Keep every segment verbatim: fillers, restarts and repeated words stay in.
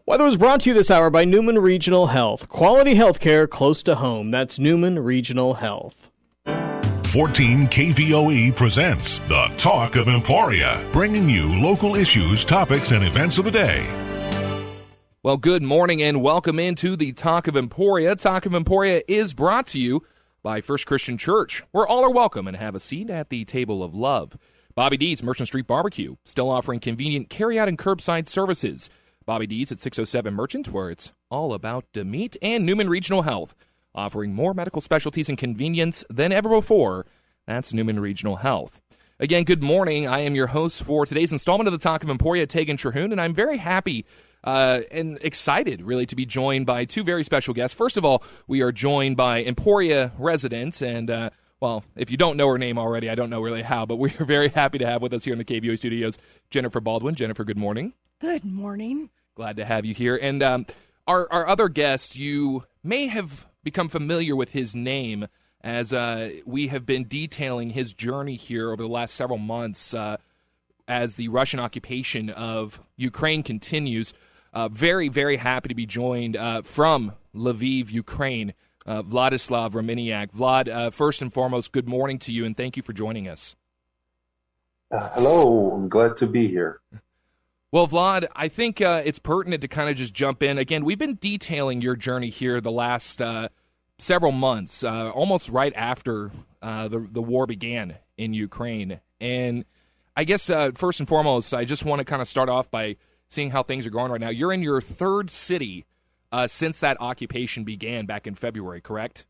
Weather was brought to you this hour by Newman Regional Health. Quality health care close to home. That's Newman Regional Health. fourteen K V O E presents The Talk of Emporia, bringing you local issues, topics, and events of the day. Well, good morning and welcome into the Talk of Emporia. Talk of Emporia is brought to you by First Christian Church, where all are welcome and have a seat at the table of love. Bobby D's Merchant Street Barbecue, still offering convenient carry-out and curbside services. Bobby D's at six oh seven Merchant, where it's all about the meat, and Newman Regional Health, offering more medical specialties and convenience than ever before. That's Newman Regional Health. Again, good morning. I am your host for today's installment of the Talk of Emporia, Tegan Terhune, and I'm very happy uh, and excited, really, to be joined by two very special guests. First of all, we are joined by Emporia resident, and, uh, well, if you don't know her name already, I don't know really how, but we are very happy to have with us here in the K V O E studios, Jennifer Baldwin. Jennifer, good morning. Good morning. Glad to have you here. And um, our, our other guest, you may have become familiar with his name as uh, we have been detailing his journey here over the last several months uh, as the Russian occupation of Ukraine continues. Uh, very, very happy to be joined uh, from Lviv, Ukraine, uh, Vladislav Romaniak. Vlad, uh, first and foremost, good morning to you, and thank you for joining us. Uh, hello, I'm glad to be here. Well, Vlad, I think uh, it's pertinent to kind of just jump in. Again, we've been detailing your journey here the last uh, several months, uh, almost right after uh, the, the war began in Ukraine. And I guess, uh, first and foremost, I just want to kind of start off by seeing how things are going right now. You're in your third city uh, since that occupation began back in February, correct?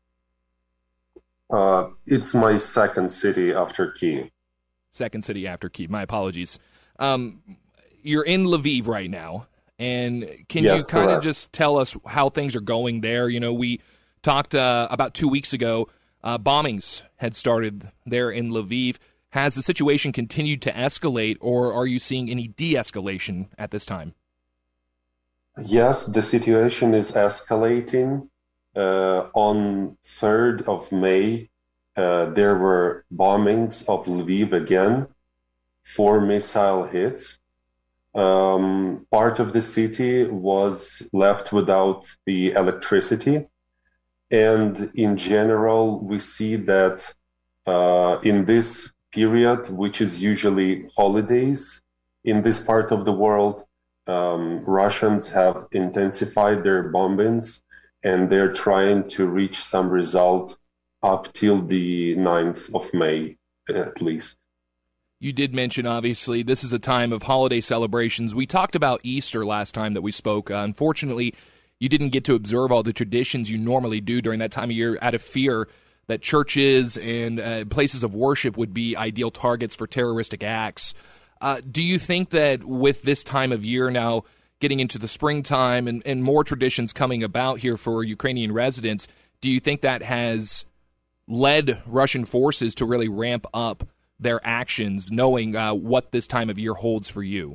Uh, it's my second city after Kyiv. Second city after Kyiv. My apologies. Um You're in Lviv right now, and can yes, you kind of correct. just tell us how things are going there? You know, we talked uh, about two weeks ago, uh, bombings had started there in Lviv. Has the situation continued to escalate, or are you seeing any de-escalation at this time? Yes, the situation is escalating. Uh, on third of May, uh, there were bombings of Lviv again, four missile hits. Um, part of the city was left without the electricity. And in general, we see that uh, in this period, which is usually holidays in this part of the world, um, Russians have intensified their bombings, and they're trying to reach some result up till the ninth of May, at least. You did mention, obviously, this is a time of holiday celebrations. We talked about Easter last time that we spoke. Uh, unfortunately, you didn't get to observe all the traditions you normally do during that time of year out of fear that churches and uh, places of worship would be ideal targets for terroristic acts. Uh, do you think that with this time of year now getting into the springtime and, and more traditions coming about here for Ukrainian residents, do you think that has led Russian forces to really ramp up their actions, knowing uh, what this time of year holds for you?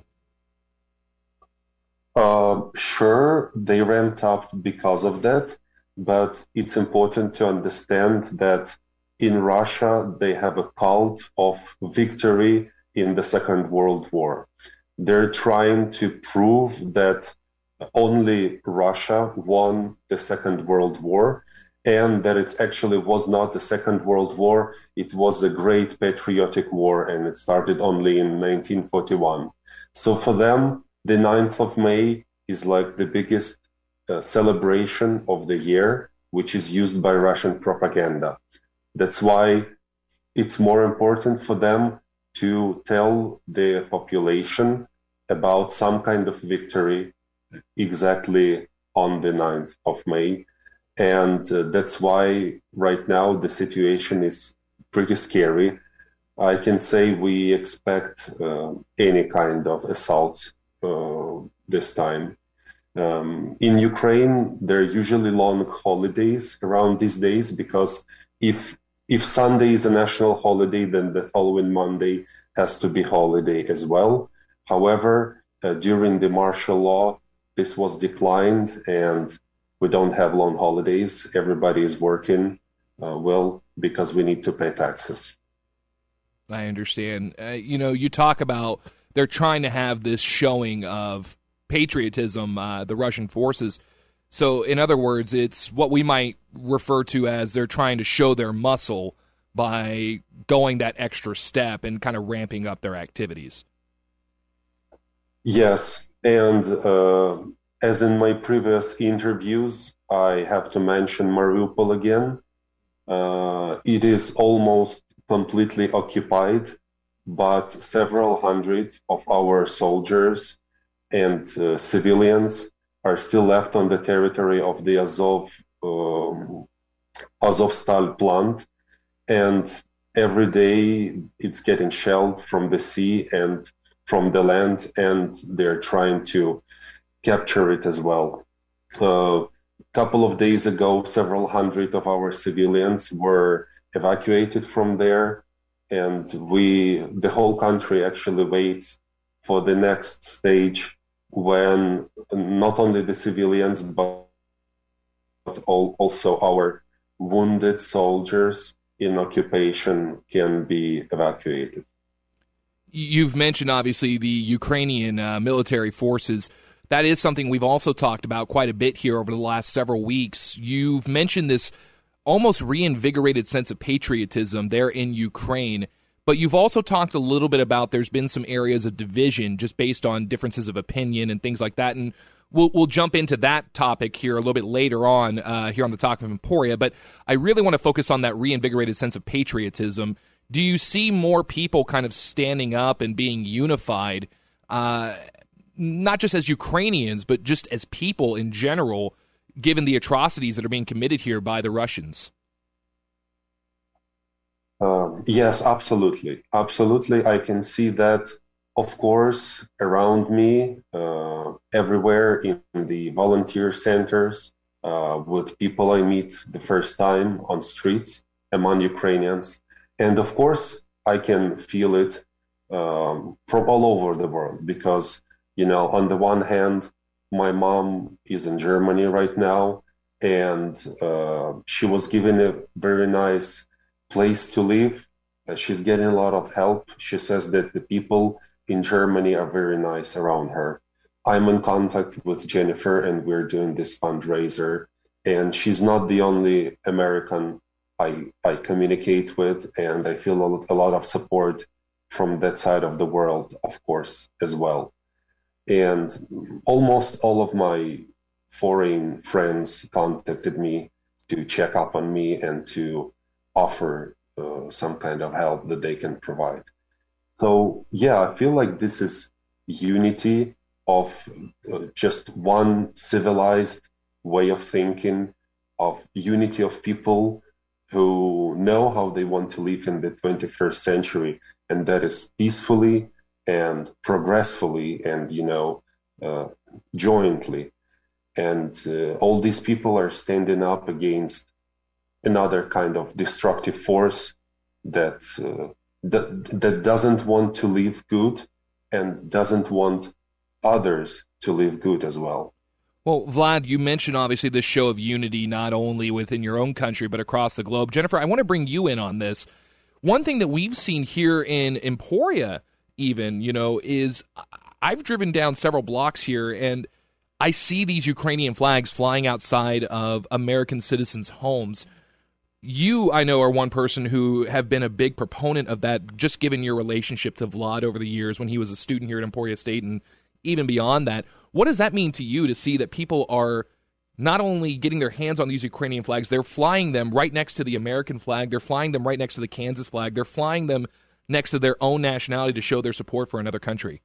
Uh, sure, they ramped up because of that, but it's important to understand that in Russia, they have a cult of victory in the Second World War. They're trying to prove that only Russia won the Second World War, and that it actually was not the Second World War, it was a great patriotic war, and it started only in nineteen forty-one. So for them, the ninth of May is like the biggest uh, celebration of the year, which is used by Russian propaganda. That's why it's more important for them to tell the population about some kind of victory exactly on the ninth of May. And uh, that's why right now the situation is pretty scary. I can say we expect uh, any kind of assaults uh, this time. Um, in Ukraine, there are usually long holidays around these days, because if if Sunday is a national holiday, then the following Monday has to be holiday as well. However, uh, during the martial law, this was declined, and we don't have long holidays. Everybody is working uh, well because we need to pay taxes. I understand. Uh, you know, you talk about they're trying to have this showing of patriotism, uh, the Russian forces. So, in other words, it's what we might refer to as they're trying to show their muscle by going that extra step and kind of ramping up their activities. Yes, and uh, as in my previous interviews, I have to mention Mariupol again. Uh, it is almost completely occupied, but several hundred of our soldiers and uh, civilians are still left on the territory of the Azov um, Azovstal plant, and every day it's getting shelled from the sea and from the land, and they're trying to capture it as well. A uh, couple of days ago, several hundred of our civilians were evacuated from there, and we, the whole country actually waits for the next stage when not only the civilians, but also our wounded soldiers in occupation can be evacuated. You've mentioned, obviously, the Ukrainian uh, military forces. That is something we've also talked about quite a bit here over the last several weeks. You've mentioned this almost reinvigorated sense of patriotism there in Ukraine, but you've also talked a little bit about there's been some areas of division just based on differences of opinion and things like that, and we'll we'll jump into that topic here a little bit later on uh, here on the Talk of Emporia, but I really want to focus on that reinvigorated sense of patriotism. Do you see more people kind of standing up and being unified, uh, not just as Ukrainians, but just as people in general, given the atrocities that are being committed here by the Russians? Um, yes, absolutely. Absolutely. I can see that, of course, around me, uh, everywhere in the volunteer centers, uh, with people I meet the first time on streets among Ukrainians. And of course, I can feel it um, from all over the world because, you know, on the one hand, my mom is in Germany right now, and uh, she was given a very nice place to live. Uh, she's getting a lot of help. She says that the people in Germany are very nice around her. I'm in contact with Jennifer, and we're doing this fundraiser. And she's not the only American I, I communicate with, and I feel a, a lot of support from that side of the world, of course, as well. And almost all of my foreign friends contacted me to check up on me and to offer uh, some kind of help that they can provide. So, yeah, I feel like this is unity of uh, just one civilized way of thinking, of unity of people who know how they want to live in the twenty-first century, and that is peacefully and progressively and, you know, uh, jointly. And uh, all these people are standing up against another kind of destructive force that, uh, that that doesn't want to live good and doesn't want others to live good as well. Well, Vlad, you mentioned obviously this show of unity not only within your own country but across the globe. Jennifer, I want to bring you in on this. One thing that we've seen here in Emporia even, you know, is I've driven down several blocks here and I see these Ukrainian flags flying outside of American citizens' homes. You, I know, are one person who have been a big proponent of that, just given your relationship to Vlad over the years when he was a student here at Emporia State and even beyond that. What does that mean to you to see that people are not only getting their hands on these Ukrainian flags, they're flying them right next to the American flag, they're flying them right next to the Kansas flag, they're flying them next to their own nationality to show their support for another country?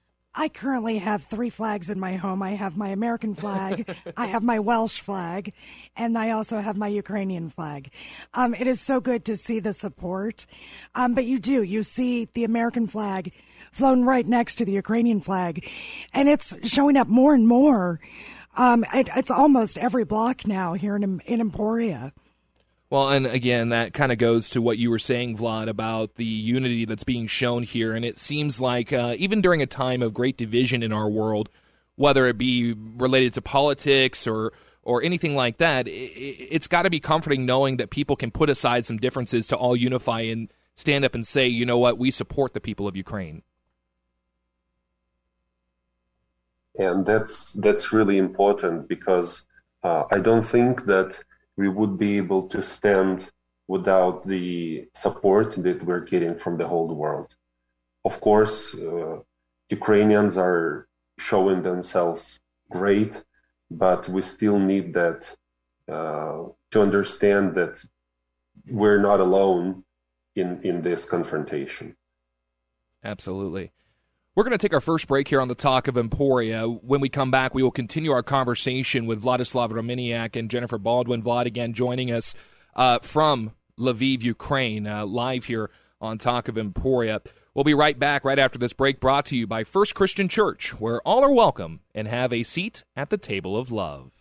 I currently have three flags in my home. I have my American flag, I have my Welsh flag, and I also have my Ukrainian flag. Um, it is so good to see the support. Um, but you do, you see the American flag flown right next to the Ukrainian flag, and it's showing up more and more. Um, it, it's almost every block now here in, in Emporia. Well, and again, that kind of goes to what you were saying, Vlad, about the unity that's being shown here. And it seems like uh, even during a time of great division in our world, whether it be related to politics or or anything like that, it, it's got to be comforting knowing that people can put aside some differences to all unify and stand up and say, you know what, we support the people of Ukraine. And that's that's really important because uh, I don't think that we would be able to stand without the support that we're getting from the whole world. Of course, uh, Ukrainians are showing themselves great, but we still need that uh, to understand that we're not alone in, in this confrontation. Absolutely. We're going to take our first break here on the Talk of Emporia. When we come back, we will continue our conversation with Vladislav Romaniak and Jennifer Baldwin. Vlad again joining us uh, from Lviv, Ukraine, uh, live here on Talk of Emporia. We'll be right back right after this break, brought to you by First Christian Church, where all are welcome and have a seat at the table of love.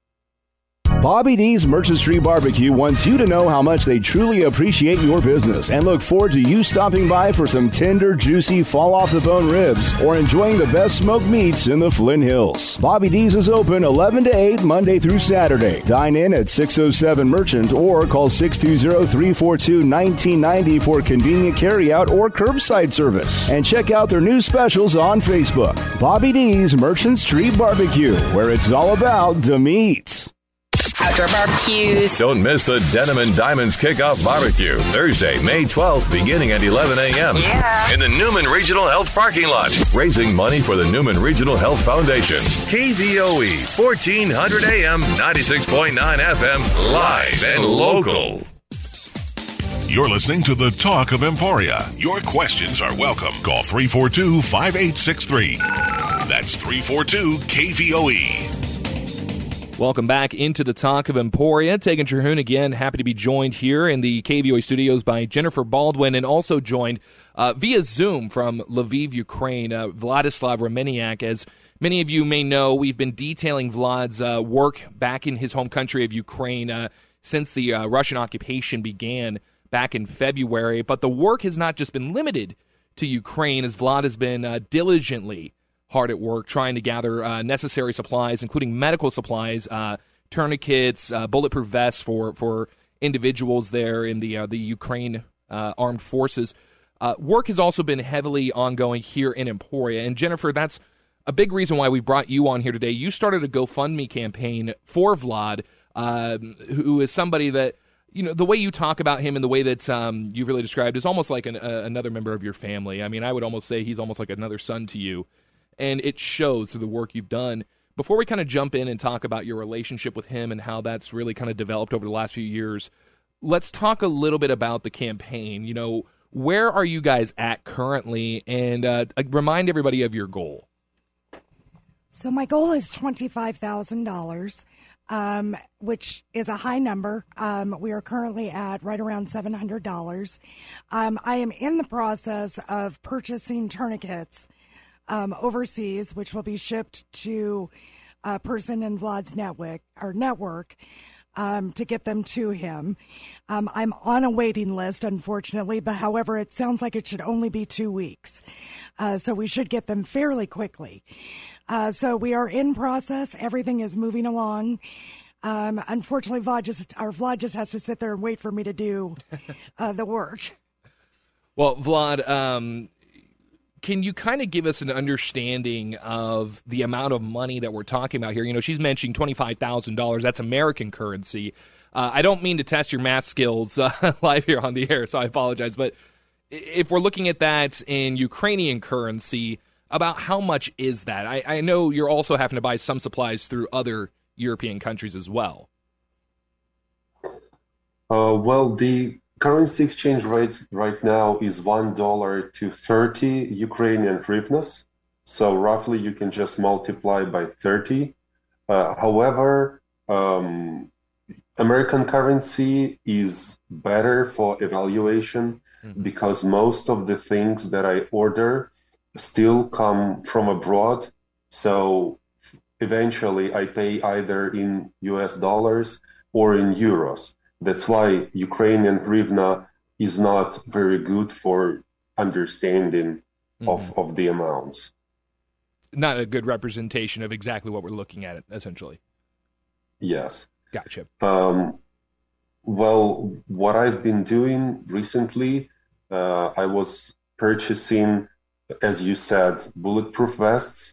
Bobby D's Merchant Street Barbecue wants you to know how much they truly appreciate your business and look forward to you stopping by for some tender, juicy, fall-off-the-bone ribs or enjoying the best smoked meats in the Flint Hills. Bobby D's is open eleven to eight Monday through Saturday. Dine in at six oh seven Merchant or call six two zero, three four two, one nine nine zero for convenient carryout or curbside service. And check out their new specials on Facebook. Bobby D's Merchant Street Barbecue, where it's all about the meat. Outdoor barbecues. Don't miss the Denim and Diamonds Kickoff Barbecue, Thursday, May twelfth, beginning at eleven a.m. Yeah. in the Newman Regional Health Parking Lot, raising money for the Newman Regional Health Foundation. K V O E, fourteen hundred A M, ninety-six point nine F M, live and local. You're listening to the Talk of Emporia. Your questions are welcome. Call three four two, five eight six three. That's three four two K V O E. Welcome back into the Talk of Emporia. Tegan Terhune again, happy to be joined here in the K V O A studios by Jennifer Baldwin, and also joined uh, via Zoom from Lviv, Ukraine, uh, Vladislav Romaniak. As many of you may know, we've been detailing Vlad's uh, work back in his home country of Ukraine uh, since the uh, Russian occupation began back in February. But the work has not just been limited to Ukraine, as Vlad has been uh, diligently hard at work trying to gather uh, necessary supplies, including medical supplies, uh, tourniquets, uh, bulletproof vests for, for individuals there in the uh, the Ukraine uh, armed forces. Uh, work has also been heavily ongoing here in Emporia. And Jennifer, that's a big reason why we brought you on here today. You started a GoFundMe campaign for Vlad, uh, who is somebody that, you know, the way you talk about him and the way that um, you've really described is almost like an, uh, another member of your family. I mean, I would almost say he's almost like another son to you. And it shows through the work you've done. Before we kind of jump in and talk about your relationship with him and how that's really kind of developed over the last few years, let's talk a little bit about the campaign. You know, where are you guys at currently? And uh, remind everybody of your goal. So my goal is twenty-five thousand dollars, um, which is a high number. Um, we are currently at right around seven hundred dollars. Um, I am in the process of purchasing tourniquets Um, overseas, which will be shipped to a person in Vlad's network, or network um, to get them to him. Um, I'm on a waiting list, unfortunately, but however, it sounds like it should only be two weeks. Uh, so we should get them fairly quickly. Uh, so we are in process. Everything is moving along. Um, unfortunately, Vlad just, our Vlad just has to sit there and wait for me to do uh, the work. Well, Vlad, um, can you kind of give us an understanding of the amount of money that we're talking about here? You know, she's mentioning twenty-five thousand dollars. That's American currency. Uh, I don't mean to test your math skills uh, live here on the air, so I apologize. But if we're looking at that in Ukrainian currency, about how much is that? I, I know you're also having to buy some supplies through other European countries as well. Uh, well, the currency exchange rate right now is one dollar to thirty Ukrainian hryvnias. So roughly you can just multiply by thirty. Uh, however, um, American currency is better for evaluation mm-hmm. because most of the things that I order still come from abroad. So eventually I pay either in U S dollars or in euros. That's why Ukrainian hryvnia is not very good for understanding mm-hmm. of, of the amounts. Not a good representation of exactly what we're looking at, essentially. Yes. Gotcha. Um, well, what I've been doing recently, uh, I was purchasing, as you said, bulletproof vests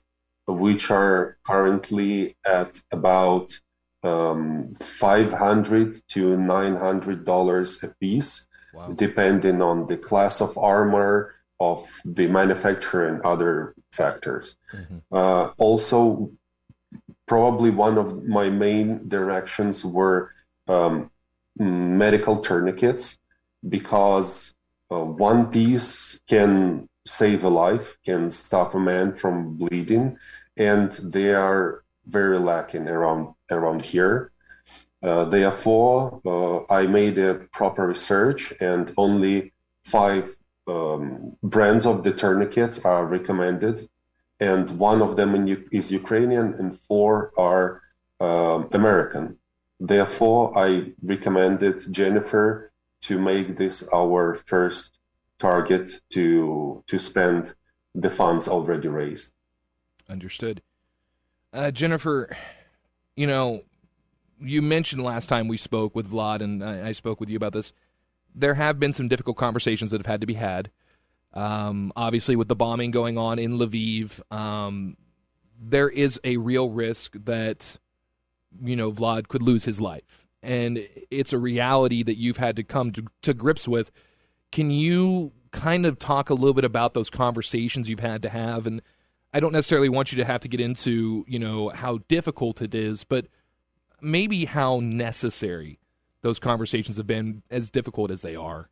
which are currently at about um, five hundred to nine hundred dollars a piece, wow. depending on the class of armor, of the manufacturer, and other factors. Mm-hmm. Uh, also, probably one of my main directions were um, medical tourniquets, because uh, one piece can save a life, can stop a man from bleeding, and they are very lacking around around here. Uh, therefore, uh, I made a proper research, and only five um, brands of the tourniquets are recommended, and one of them in, is Ukrainian, and four are um, American. Therefore, I recommended Jennifer to make this our first target to to spend the funds already raised. Understood. Uh, Jennifer, you know, you mentioned last time we spoke with Vlad, and I, I spoke with you about this. There have been some difficult conversations that have had to be had. Um, obviously, with the bombing going on in Lviv, um, there is a real risk that, you know, Vlad could lose his life. And it's a reality that you've had to come to, to grips with. Can you kind of talk a little bit about those conversations you've had to have? And I don't necessarily want you to have to get into, you know, how difficult it is, but maybe how necessary those conversations have been, as difficult as they are.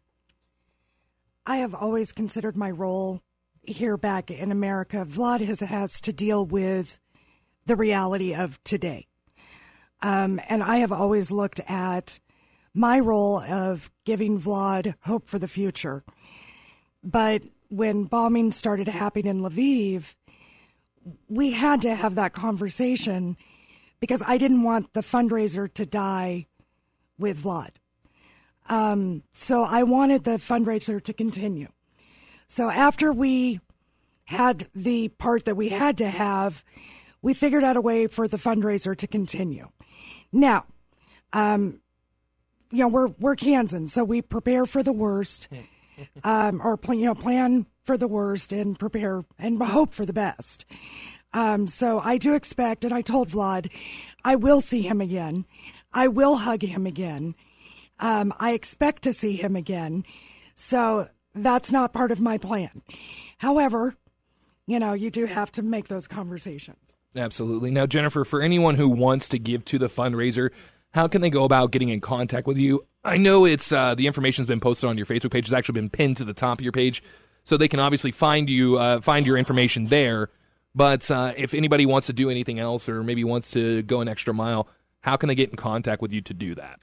I have always considered my role here back in America. Vlad has, has to deal with the reality of today. Um, and I have always looked at my role of giving Vlad hope for the future. But when bombing started happening in Lviv, we had to have that conversation because I didn't want the fundraiser to die with Vlad. Um, so I wanted the fundraiser to continue. So after we had the part that we had to have, we figured out a way for the fundraiser to continue. Now, um, you know, we're we're Kansans, so we prepare for the worst, um, or you know, plan for the worst and prepare and hope for the best. Um, so I do expect, and I told Vlad, I will see him again. I will hug him again. Um, I expect to see him again. So that's not part of my plan. However, you know, you do have to make those conversations. Absolutely. Now, Jennifer, for anyone who wants to give to the fundraiser, how can they go about getting in contact with you? I know it's uh, the information's been posted on your Facebook page. It's actually been pinned to the top of your page, so they can obviously find you, uh, find your information there. But uh, if anybody wants to do anything else, or maybe wants to go an extra mile, how can they get in contact with you to do that?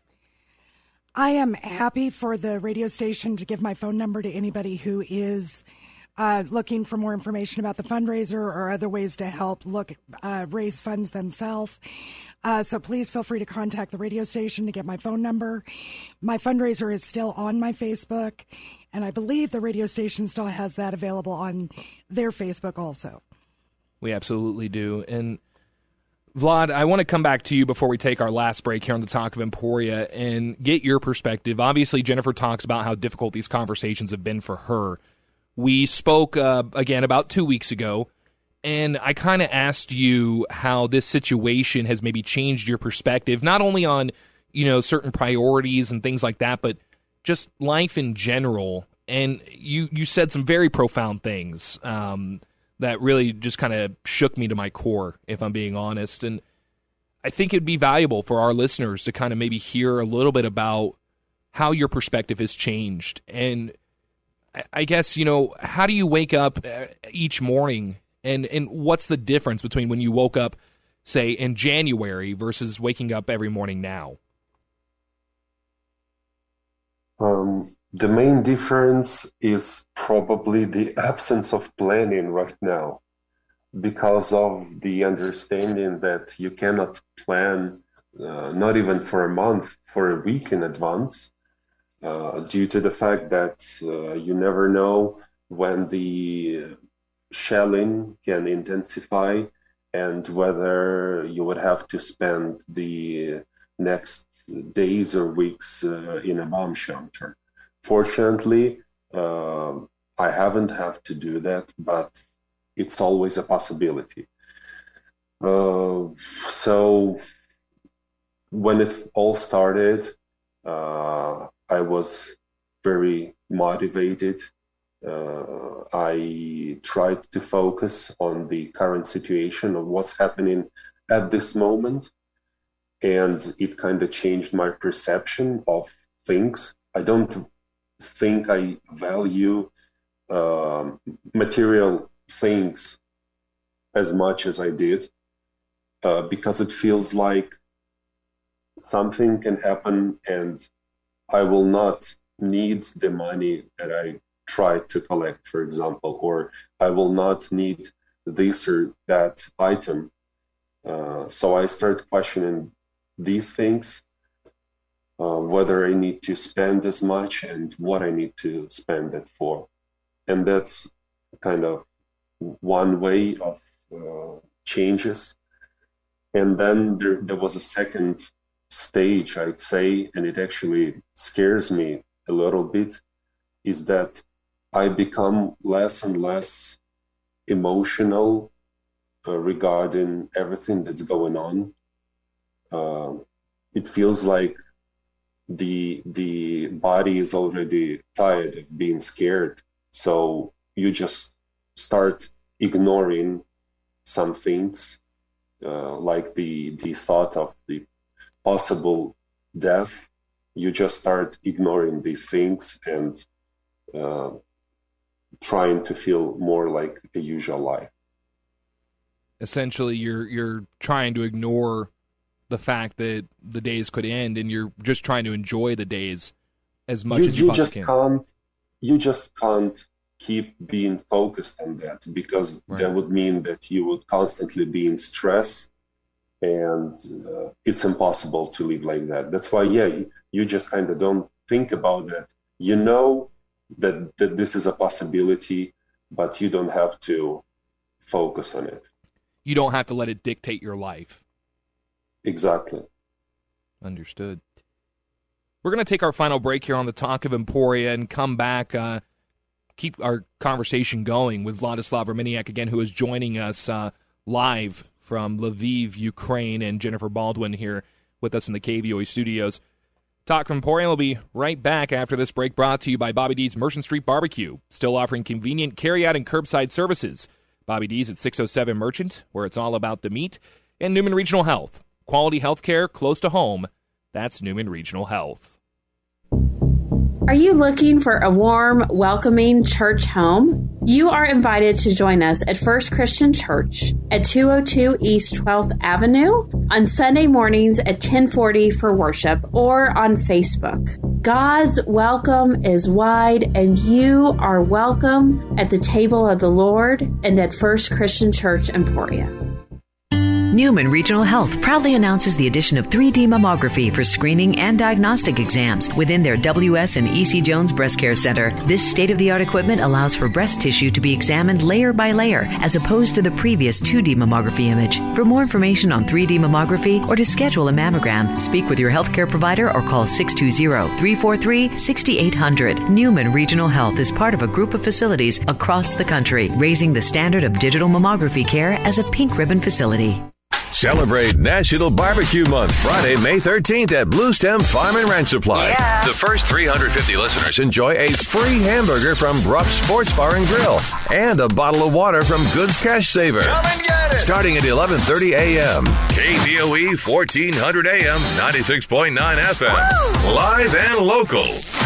I am happy for the radio station to give my phone number to anybody who is uh, looking for more information about the fundraiser or other ways to help look uh, raise funds themselves. Uh, so please feel free to contact the radio station to get my phone number. My fundraiser is still on my Facebook, and I believe the radio station still has that available on their Facebook also. We absolutely do. And Vlad, I want to come back to you before we take our last break here on the Talk of Emporia and get your perspective. Obviously, Jennifer talks about how difficult these conversations have been for her. We spoke, uh, again, about two weeks ago, and I kind of asked you how this situation has maybe changed your perspective, not only on, you know, certain priorities and things like that, but just life in general. And you, you said some very profound things um, that really just kind of shook me to my core, if I'm being honest. And I think it'd be valuable for our listeners to kind of maybe hear a little bit about how your perspective has changed. And I guess, you know, how do you wake up each morning, and, and what's the difference between when you woke up, say, in January versus waking up every morning now? Um, the main difference is probably the absence of planning right now, because of the understanding that you cannot plan, uh, not even for a month, for a week in advance. Uh, due to the fact that uh, you never know when the shelling can intensify and whether you would have to spend the next days or weeks uh, in a bomb shelter. Fortunately, uh, I haven't had to do that, but it's always a possibility. Uh, so when it all started, uh, I was very motivated. Uh, I tried to focus on the current situation of what's happening at this moment, and it kind of changed my perception of things. I don't think I value uh, material things as much as I did, uh, because it feels like something can happen and I will not need the money that I tried to collect, for example, or I will not need this or that item. Uh, so I started questioning these things, uh, whether I need to spend as much and what I need to spend it for. And that's kind of one way of uh, changes. And then there, there was a second stage, I'd say, and it actually scares me a little bit, is that I become less and less emotional uh, regarding everything that's going on. Uh, it feels like the the body is already tired of being scared, so you just start ignoring some things, uh, like the the thought of the possible death. You just start ignoring these things and uh, trying to feel more like a usual life. Essentially, you're you're trying to ignore the fact that the days could end, and you're just trying to enjoy the days as much you, as you, you possibly just can. Can't, you just can't keep being focused on that, because Right. that would mean that you would constantly be in stress, and uh, it's impossible to live like that. That's why, yeah, you, you just kind of don't think about that. You know that, that this is a possibility, but you don't have to focus on it. You don't have to let it dictate your life. Exactly. Understood. We're going to take our final break here on the Talk of Emporia and come back, uh, keep our conversation going with Vladislav Romaniak again, who is joining us uh, live from Lviv, Ukraine, and Jennifer Baldwin here with us in the K V O E studios. Talk of Emporia will be right back after this break, brought to you by Bobby D's Merchant Street Barbecue, still offering convenient carry-out and curbside services. Bobby D's at six oh seven Merchant, where it's all about the meat, and Newman Regional Health. Quality health care close to home. That's Newman Regional Health. Are you looking for a warm, welcoming church home? You are invited to join us at First Christian Church at two oh two East twelfth Avenue on Sunday mornings at ten forty for worship, or on Facebook. God's welcome is wide, and you are welcome at the table of the Lord and at First Christian Church Emporia. Newman Regional Health proudly announces the addition of three D mammography for screening and diagnostic exams within their W S and E C Jones Breast Care Center. This state-of-the-art equipment allows for breast tissue to be examined layer by layer, as opposed to the previous two D mammography image. For more information on three D mammography or to schedule a mammogram, speak with your healthcare provider or call six two zero, three four three, six eight zero zero. Newman Regional Health is part of a group of facilities across the country, raising the standard of digital mammography care as a pink ribbon facility. Celebrate National Barbecue Month, Friday, May thirteenth at Blue Stem Farm and Ranch Supply. Yeah. The first three hundred fifty listeners enjoy a free hamburger from Bruff Sports Bar and Grill and a bottle of water from Goods Cash Saver. Come and get it. Starting at eleven thirty a.m. K V O E fourteen hundred A M, ninety-six point nine F M. Woo! Live and local.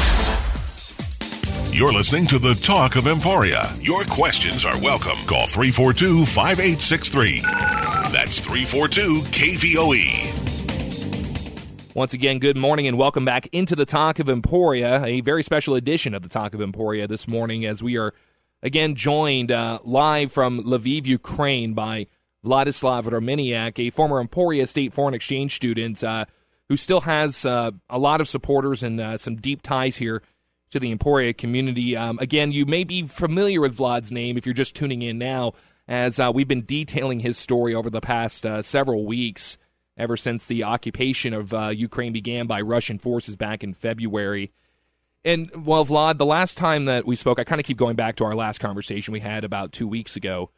You're listening to the Talk of Emporia. Your questions are welcome. Call three four two, five eight six three. That's three four two K V O E. Once again, good morning and welcome back into the Talk of Emporia, a very special edition of the Talk of Emporia this morning, as we are again joined uh, live from Lviv, Ukraine by Vladislav Romaniak, a former Emporia State Foreign Exchange student uh, who still has uh, a lot of supporters and uh, some deep ties here to the Emporia community. Um, again, you may be familiar with Vlad's name if you're just tuning in now, as uh, we've been detailing his story over the past uh, several weeks, ever since the occupation of uh, Ukraine began by Russian forces back in February. And, well, Vlad, the last time that we spoke, I kind of keep going back to our last conversation we had about two weeks ago.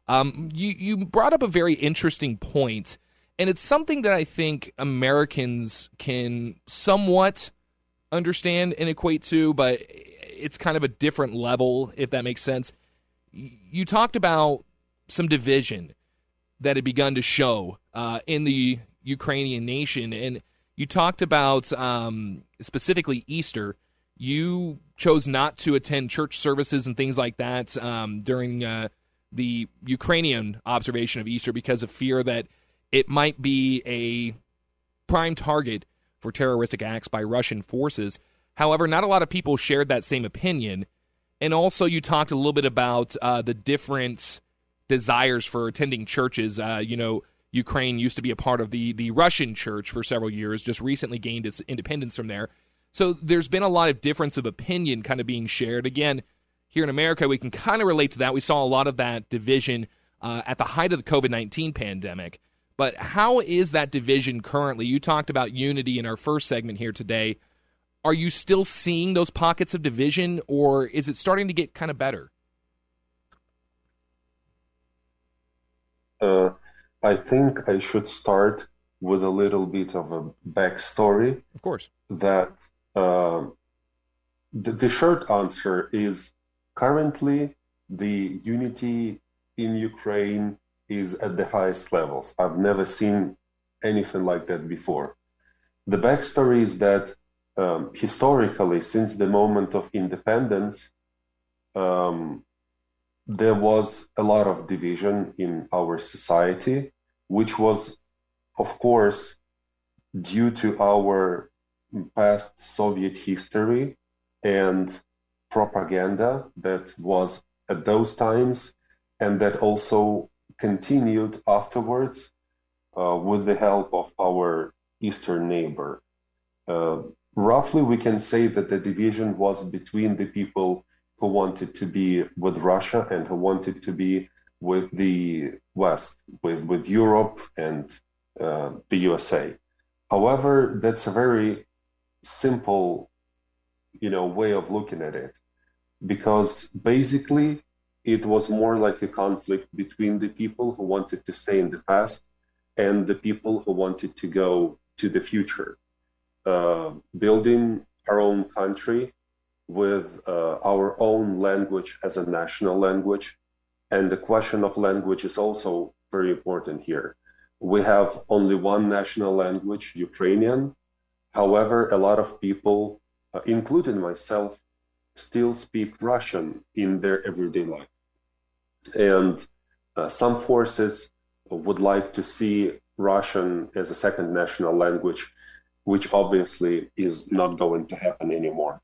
Um, you, you brought up a very interesting point, and it's something that I think Americans can somewhat understand and equate to, but it's kind of a different level, if that makes sense. You talked about some division that had begun to show uh, in the Ukrainian nation, and you talked about um, specifically Easter. You chose not to attend church services and things like that um, during uh, the Ukrainian observation of Easter because of fear that it might be a prime target for terroristic acts by Russian forces. However, not a lot of people shared that same opinion. And also you talked a little bit about uh, the different desires for attending churches. Uh, you know, Ukraine used to be a part of the, the Russian church for several years, just recently gained its independence from there. So there's been a lot of difference of opinion kind of being shared. Again, here in America, we can kind of relate to that. We saw a lot of that division uh, at the height of the covid nineteen pandemic. But how is that division currently? You talked about unity in our first segment here today. Are you still seeing those pockets of division, or is it starting to get kind of better? Uh, I think I should start with a little bit of a backstory. Of course. That uh, the, the short answer is currently the unity in Ukraine is at the highest levels. I've never seen anything like that before. The backstory is that um, historically, since the moment of independence, um, there was a lot of division in our society, which was, of course, due to our past Soviet history and propaganda that was at those times, and that also continued afterwards uh, with the help of our eastern neighbor. Uh, roughly, we can say that the division was between the people who wanted to be with Russia and who wanted to be with the West, with, with Europe and uh, the U S A. However, that's a very simple, you know, way of looking at it, because basically it was more like a conflict between the people who wanted to stay in the past and the people who wanted to go to the future, uh, building our own country with uh, our own language as a national language. And the question of language is also very important here. We have only one national language, Ukrainian. However, a lot of people, uh, including myself, still speak Russian in their everyday life. And uh, some forces would like to see Russian as a second national language, which obviously is not going to happen anymore.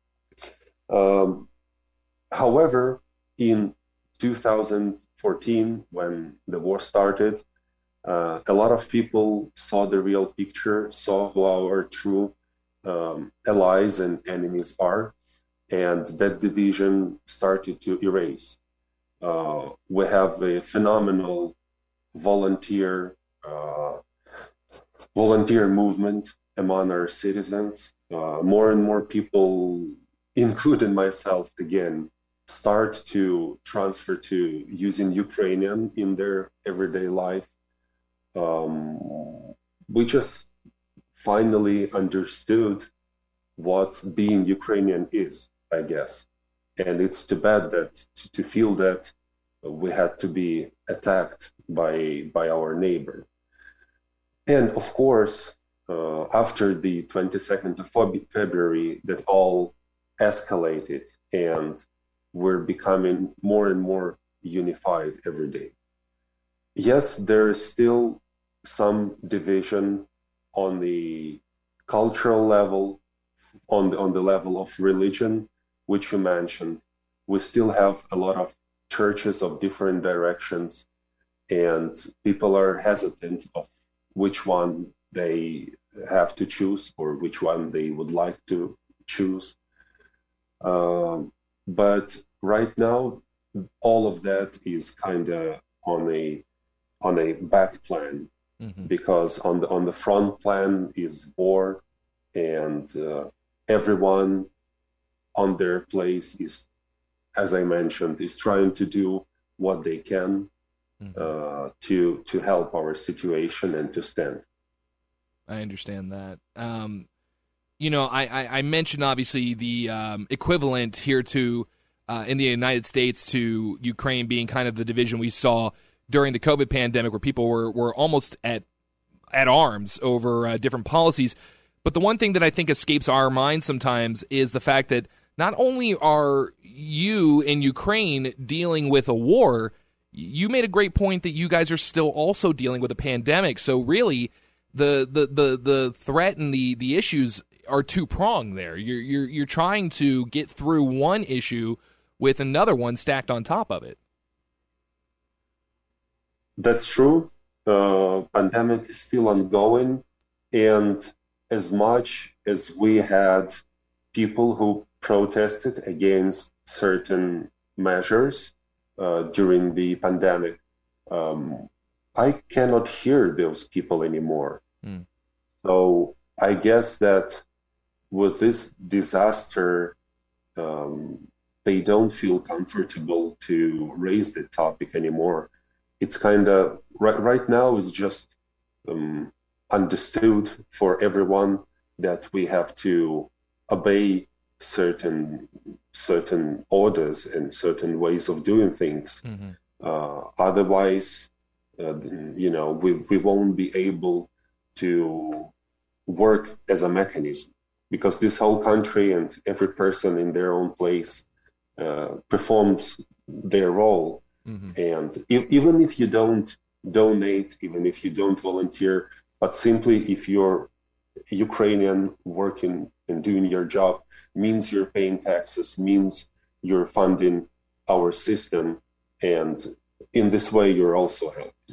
Um, however, in two thousand fourteen, when the war started, uh, a lot of people saw the real picture, saw who our true um, allies and enemies are, and that division started to erase. Uh, we have a phenomenal volunteer uh, volunteer movement among our citizens. Uh, more and more people, including myself again, start to transfer to using Ukrainian in their everyday life. Um, we just finally understood what being Ukrainian is, I guess. And it's too bad that to feel that we had to be attacked by by our neighbor. And of course, uh, after the twenty-second of February, that all escalated and we're becoming more and more unified every day. Yes, there is still some division on the cultural level, on the, on the level of religion, which you mentioned. We still have a lot of churches of different directions, and people are hesitant of which one they have to choose or which one they would like to choose. Um, but right now, all of that is kind of on a on a back plan, mm-hmm. because on the on the front plan is war, and uh, everyone on their place is, as I mentioned, is trying to do what they can mm-hmm. uh, to to help our situation and to stand. I understand that. Um, you know, I, I, I mentioned obviously the um, equivalent here to uh, in the United States to Ukraine being kind of the division we saw during the COVID pandemic, where people were, were almost at at arms over uh, different policies. But the one thing that I think escapes our minds sometimes is the fact that not only are you in Ukraine dealing with a war, you made a great point that you guys are still also dealing with a pandemic. So really, the the the, the threat and the, the issues are two-pronged there. You're, you're, you're trying to get through one issue with another one stacked on top of it. That's true. The pandemic is still ongoing, and as much as we had people who protested against certain measures uh, during the pandemic, um, I cannot hear those people anymore. Mm. So I guess that with this disaster, um, they don't feel comfortable to raise the topic anymore. It's kind of, right, right now, it's just um, understood for everyone that we have to obey certain certain orders and certain ways of doing things. Mm-hmm. Uh, otherwise, uh, you know, we we won't be able to work as a mechanism, because this whole country and every person in their own place uh, performs their role. Mm-hmm. And if, even if you don't donate, even if you don't volunteer, but simply if you're Ukrainian working and doing your job, means you're paying taxes, means you're funding our system, and in this way you're also helping.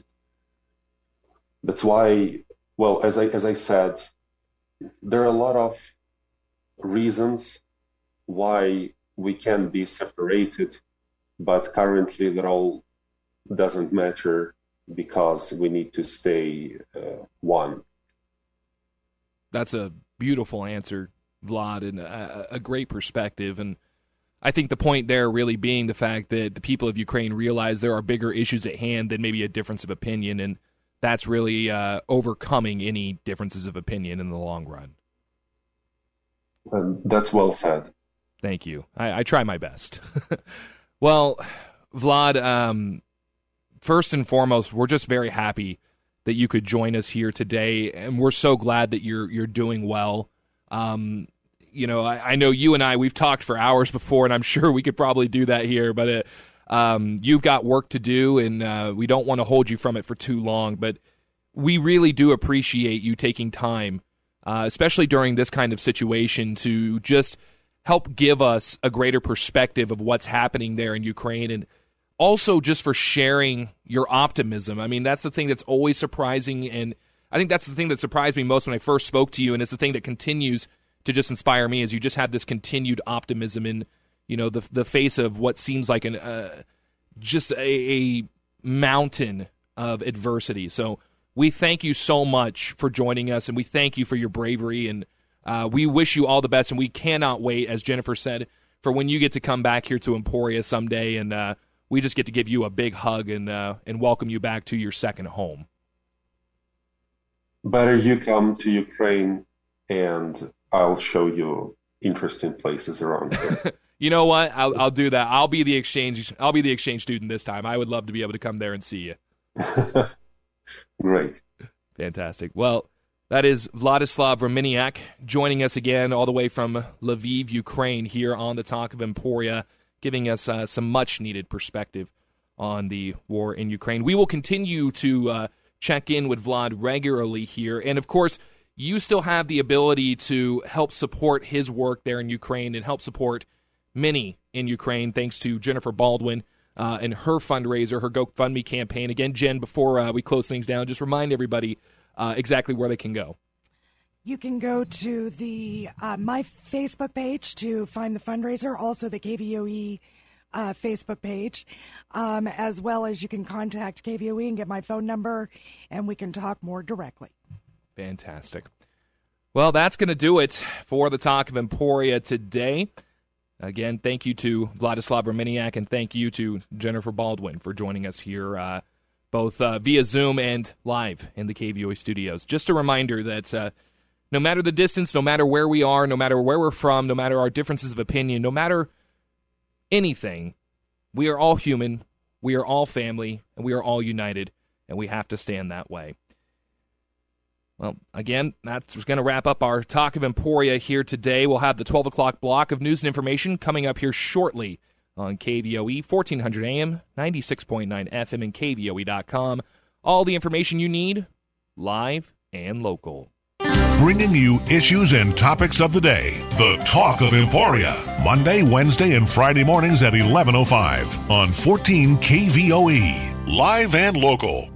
That's why, well, as I as I said, there are a lot of reasons why we can be separated, but currently that all doesn't matter because we need to stay uh, one. That's a beautiful answer, Vlad, and a, a great perspective. And I think the point there really being the fact that the people of Ukraine realize there are bigger issues at hand than maybe a difference of opinion, and that's really uh, overcoming any differences of opinion in the long run. Um, that's well said. Thank you. I, I try my best. Well, Vlad, um, first and foremost, we're just very happy that you could join us here today, and we're so glad that you're you're doing well. Um, you know, I, I know you and I, we've talked for hours before, and I'm sure we could probably do that here, but uh, um, you've got work to do, and uh, we don't want to hold you from it for too long, but we really do appreciate you taking time, uh, especially during this kind of situation, to just help give us a greater perspective of what's happening there in Ukraine, and also just for sharing your optimism. I mean, that's the thing that's always surprising, and I think that's the thing that surprised me most when I first spoke to you, and it's the thing that continues to just inspire me, is you just have this continued optimism in, you know, the the face of what seems like an uh, just a, a mountain of adversity. So we thank you so much for joining us, and we thank you for your bravery, and uh, we wish you all the best, and we cannot wait, as Jennifer said, for when you get to come back here to Emporia someday, and uh, we just get to give you a big hug and uh, and welcome you back to your second home. Better you come to Ukraine, and I'll show you interesting places around here. You know what? I'll, I'll do that. I'll be the exchange. I'll be the exchange student this time. I would love to be able to come there and see you. Great. Fantastic. Well, that is Vladislav Romaniak joining us again all the way from Lviv, Ukraine, here on the Talk of Emporia, giving us uh, some much-needed perspective on the war in Ukraine. We will continue to uh, check in with Vlad regularly here. And, of course, you still have the ability to help support his work there in Ukraine and help support many in Ukraine, thanks to Jennifer Baldwin uh, and her fundraiser, her GoFundMe campaign. Again, Jen, before uh, we close things down, just remind everybody uh, exactly where they can go. You can go to the uh, my Facebook page to find the fundraiser, also the K V O E uh, Facebook page, um, as well as you can contact K V O E and get my phone number, and we can talk more directly. Fantastic. Well, that's going to do it for the Talk of Emporia today. Again, thank you to Vladislav Romaniak, and thank you to Jennifer Baldwin for joining us here uh, both uh, via Zoom and live in the K V O E studios. Just a reminder that uh, no matter the distance, no matter where we are, no matter where we're from, no matter our differences of opinion, no matter anything, we are all human, we are all family, and we are all united, and we have to stand that way. Well, again, that's going to wrap up our Talk of Emporia here today. We'll have the twelve o'clock block of news and information coming up here shortly on K V O E, fourteen hundred A M, ninety-six point nine F M, and K V O E dot com. All the information you need, live and local. Bringing you issues and topics of the day. The Talk of Emporia. Monday, Wednesday, and Friday mornings at eleven oh five on fourteen K V O E. Live and local.